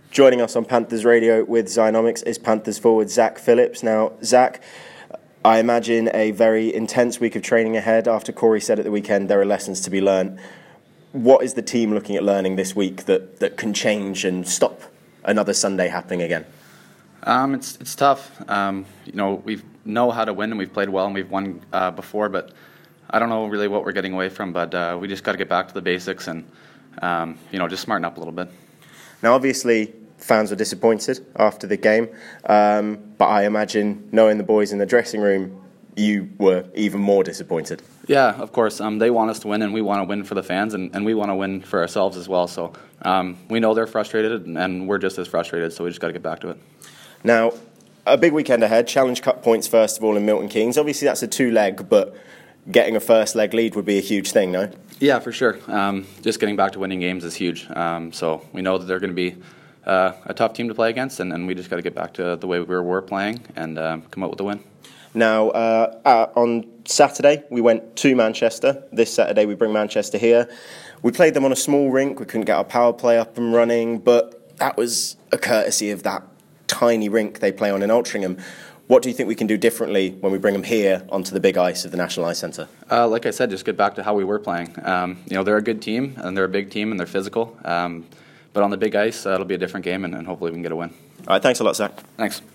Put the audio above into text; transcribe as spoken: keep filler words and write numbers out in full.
Joining us on Panthers Radio with Xynomics is Panthers forward Zach Phillips. Now, Zach, I imagine a very intense week of training ahead. After Corey said at the weekend there are lessons to be learned. What is the team looking at learning this week that, that can change and stop another Sunday happening again? Um, it's it's tough. Um, you know, we know how to win and we've played well and we've won uh, before, but I don't know really what we're getting away from. But uh, we just got to get back to the basics and um, you know just smarten up a little bit. Now, obviously, fans were disappointed after the game, um, but I imagine, knowing the boys in the dressing room, you were even more disappointed. Yeah, of course. Um, they want us to win, and we want to win for the fans, and, and we want to win for ourselves as well. So um, we know they're frustrated, and we're just as frustrated, so we just got to get back to it. Now, a big weekend ahead. Challenge Cup points, first of all, in Milton Keynes. Obviously, that's a two-leg, but getting a first-leg lead would be a huge thing, no? Yeah, for sure. Um, just getting back to winning games is huge. Um, so we know that they're going to be uh, a tough team to play against, and, and we just got to get back to the way we were, were playing and um, come out with a win. Now, uh, uh, on Saturday, we went to Manchester. This Saturday, we bring Manchester here. We played them on a small rink. We couldn't get our power play up and running, but that was a courtesy of that tiny rink they play on in Altrincham. What do you think we can do differently when we bring them here onto the big ice of the National Ice Centre? Uh, like I said, just get back to how we were playing. Um, you know, they're a good team, and they're a big team, and they're physical. Um, but on the big ice, uh, it'll be a different game, and, and hopefully we can get a win. All right, thanks a lot, Zach. Thanks.